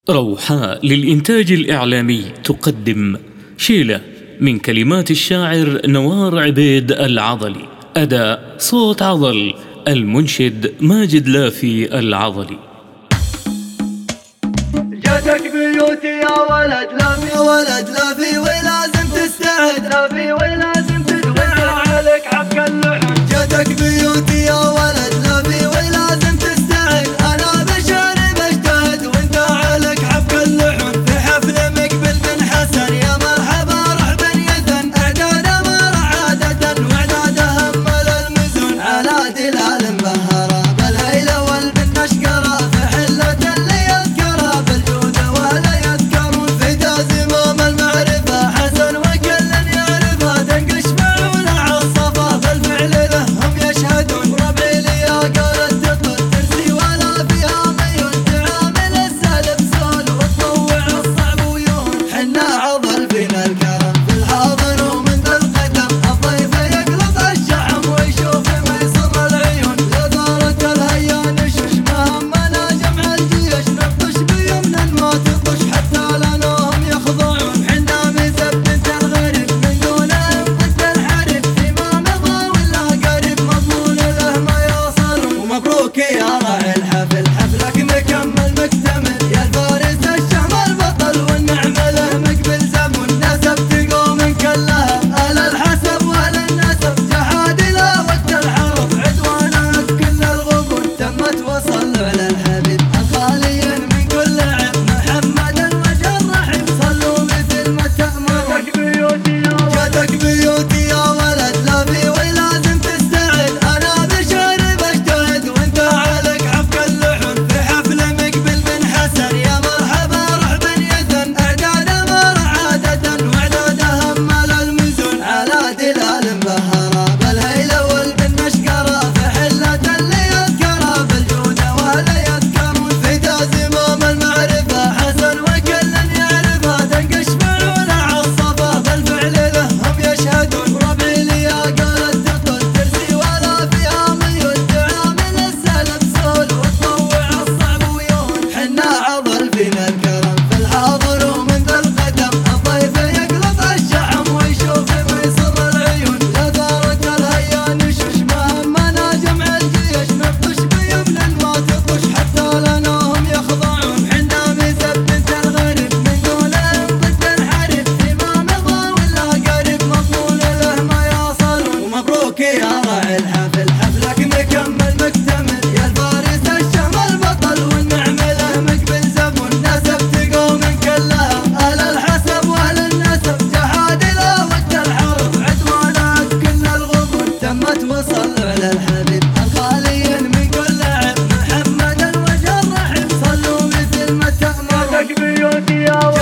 روحاء للإنتاج الإعلامي تقدم شيلة من كلمات الشاعر نوار عبيد العضلي، أداء صوت عضل، المنشد ماجد لافي العضلي. جاتك بيوتي يا ولد لافي ولد لافي ولازم تستعد لافي ولازم تستعد عليك حق اللحم. جاتك بيوتي يا ولد لافي ولازم تستعد، أنا بشاري بجتهد وانت عليك حق اللحم. في حفل مقبل بن حسن يا مرحبا رحب يثن، اعداد امر عادة واعداد همل المزن، على دلال مبهرة بالهيلة والبن اشقرة، في حلة اللي يذكرها بالجود ولا يذكرون، في تازمام المعرفة حسن وكل يعرفها، تنقش معونه عالصفا بالفعل لهم يشهدون. ربعي لي يا قولة تطل ترسي ولا فيها ميون، تعامل السالب سهل وتطوع الصعب ويون، حنا عضل فينا الكرم في الحاضر ومن ذا القدم، الضيف يقلط الشحم ويشوف ما يصر العيون، لدارة الهيا نشش مهمنا جمع الجيش، نبطش بيمنا ما تطش حتى لانهم يخضعون، حنا مثبت الغريب من دونهم ضد الحرب، فيما مضى ولا قريب مضمون له ما يوصلون. ومبروك يا راعي الحفل، حفلك مكمل مكتمل يا الفارس الشهم البطل، والنعمة له مقبل زمن، نسب تقوم كلها أهل الحسب وأهل النسب، جحاد لا وقت الحرب عدوانات كل الغبن، تمت وصلوا على الحبيب الخالي من كل عيب، محمد الوجه الرحيم صلوا مثل ما تأمرون. جاتك بيوتي يا ولد لافي ولازم تستعد، أنا بشاري بجتهد وانت عليك حق اللحم، في حفل مقبل بن حسن يا مرحبا رحب يثن، اعداد امر عادة واعداد همل المزن، على دلال مبهرة بالهيلة والبن اشقرة، في حلة اللي يذكرها بالجود ولا يذكرون، في تازمام المعرفة حسن وكل يعرفها، تنقش معونه عالصفا بالفعل لهم يشهدون. ربعي لي يا قولة تطل ترسي ولا فيها ميون، تعامل السالب سهل وتطوع الصعب ويون، حنا عضل فينا الكرم في الحاضر ومن ذا القدم، الضيف يقلط الشحم ويشوف ما يصر العيون، لدارة الهيا نشش مهمنا جمع الجيش، نبطش بيمنا ما تطش حتى لانهم يخضعون، حنا مثبت الغريب من دونهم ضد الحرب، فيما مضى ولا قريب مضمون له ما يوصلون. ومبروك يا راعي الحفل، حفلك مكمل مكتمل يا الفارس الشهم البطل، والنعمة له مقبل زبون، نسب تقوم كلها أهل الحسب وأهل النسب، جحاد لا وقت الحرب عدوانات كل الغبن، تمت وصلوا على الحبيب الخالي من كل عيب، محمد الوجه الرحيم صلوا مثل ما تأمرون.